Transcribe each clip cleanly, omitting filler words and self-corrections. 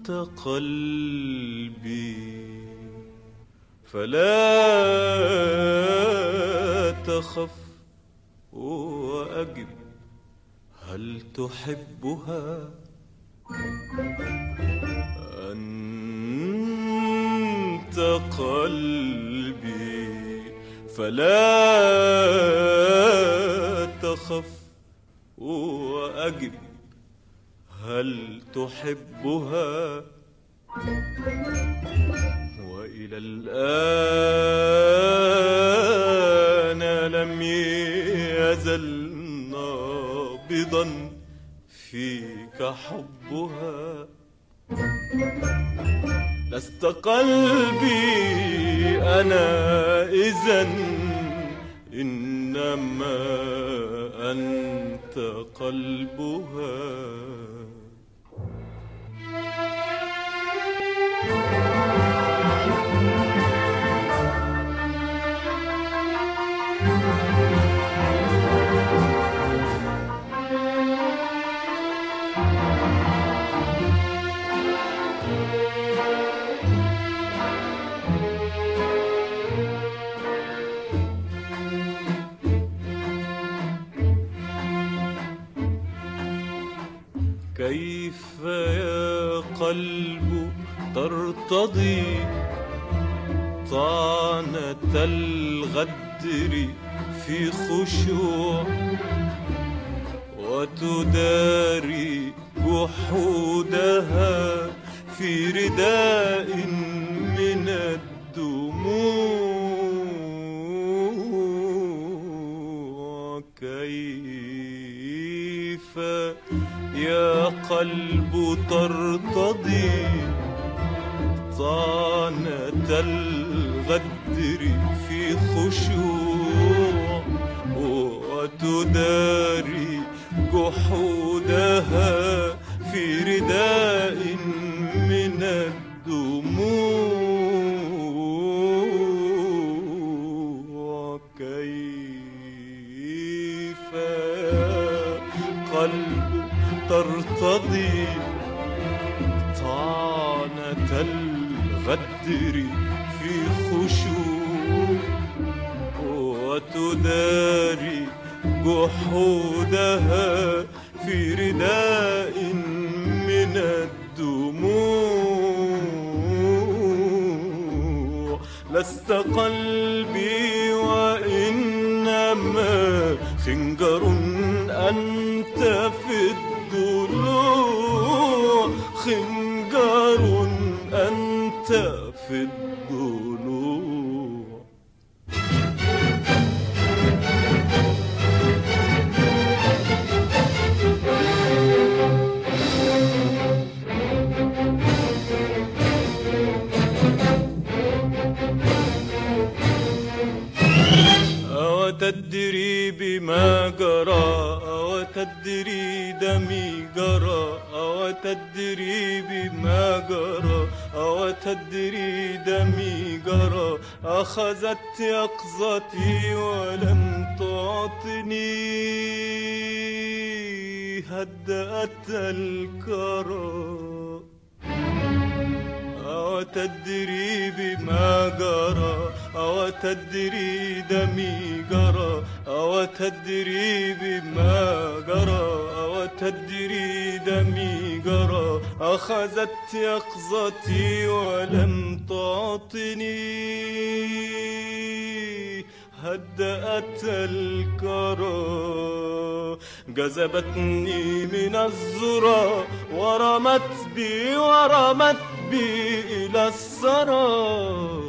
أنت قلبي فلا تخف وأجب هل تحبها أنت قلبي فلا تخف وأجب هل تحبها وإلى الآن لم يزل نابضا فيك حبها لست قلبي أنا إذن إنما أنت قلبها كيف يا قلب ترتضي طعنة الغدر في خشوع وتداري جحودها في رداء من الدموع كيف يا قلب ترتضي طعنة الغدر في خشوع وتداري جحودها في رداء من الدموع كيف قلب ترتضي طعنة الغدر في خشوع وتداري جحودها في رداء من الدموع لست قلبي وإنما خنجر أنت في الضلوع خنجر أنت في الضلوع أوتدري بما جرى أوتدري دمي جرى أوتدري بما جرى أوتدري دمي جرى أخذت يقظتي ولم تعطني هدأت الكرى أوتدري بما جرى أوتدري دمي جرى أوتدري بما جرى أوتدري دمي جرى أخذت يقظتي ولم تعطني هدأت الكرى جذبتني من الذرى ورمت بي إلى الثرى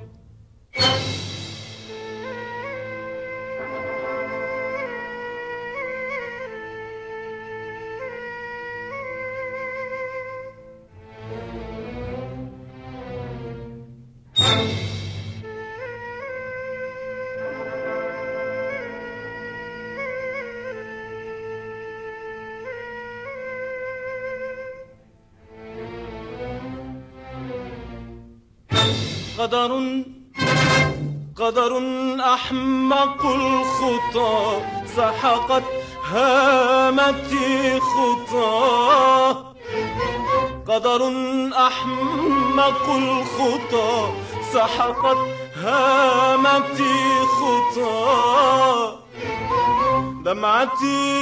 قدر أحمق الخطى سحقت هامتي خطاه قدر أحمق الخطى سحقت هامتي خطى دمعتي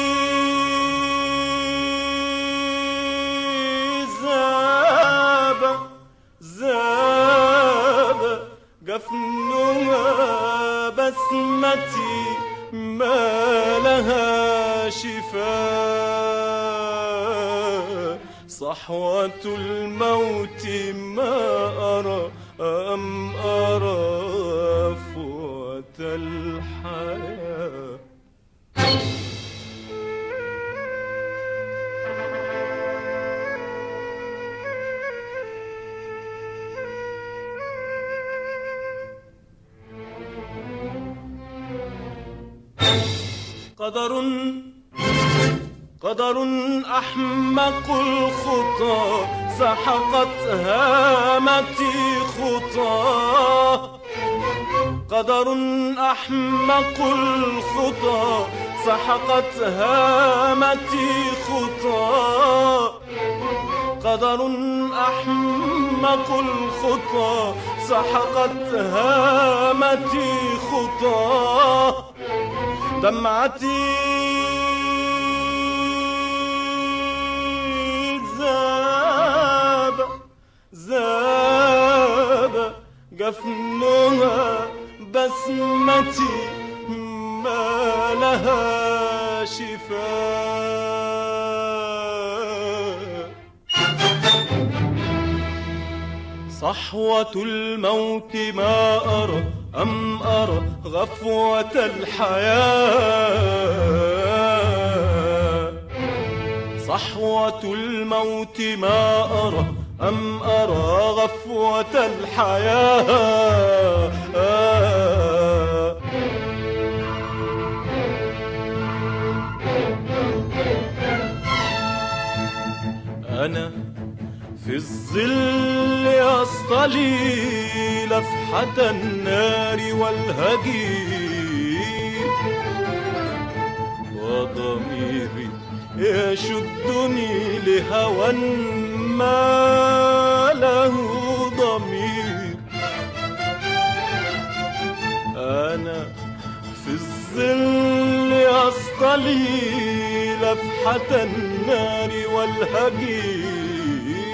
زاب جفنها بسمتي ما لها شفاء صحوة الموت ما أرى أم أرى فوة الحياة قدر أحمق الخطى سحقت هامتي خطى قدر أحمق الخطى سحقت هامتي خطى قدر أحمق الخطى سحقت هامتي خطى دمعتي زاب جفنها بسمتي ما لها شفاء صحوة الموت ما أرى أم أرى غفوة الحياة صحوة الموت ما أرى أم أرى غفوة الحياة أنا في الظل أصطلي لفحة النار والهجير وضميري يشدني لهوى ما له ضمير أنا في الظل أصطلي لفحة النار والهجير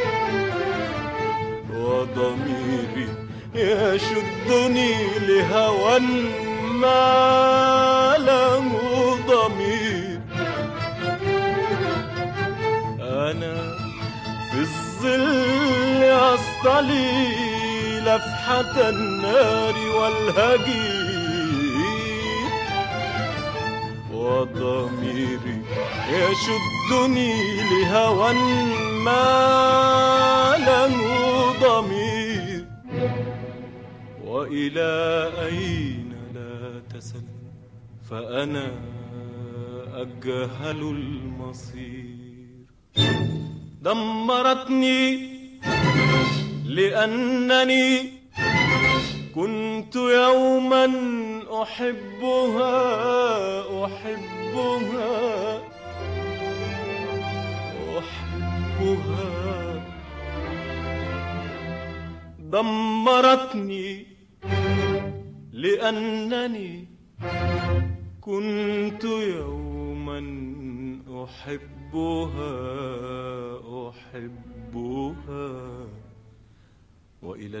وضميري يشدني لهوى ما له ضمير أنا في الظل أصطلي لفحة النار والهجير وضميري يشدني لهوى ما له ضمير وإلى أين لا تسل فأنا أجهل المصير دمرتني لأنني كنت يوما أحبها دمرتني لأنني كنت يوما أحبها وإلى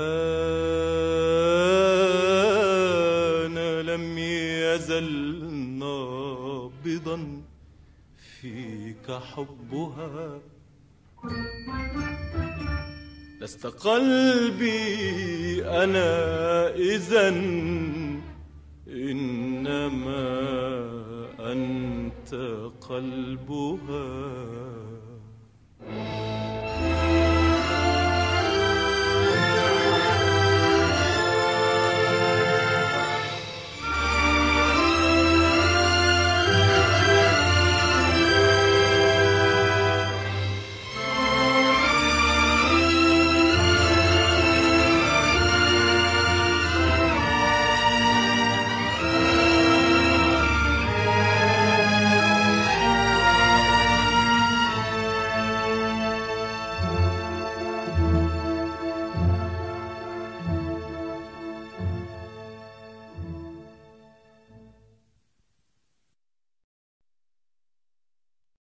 الآن لم يزل نابضا فيك حبها لست قلبي أنا إذن إنما أنت قلبها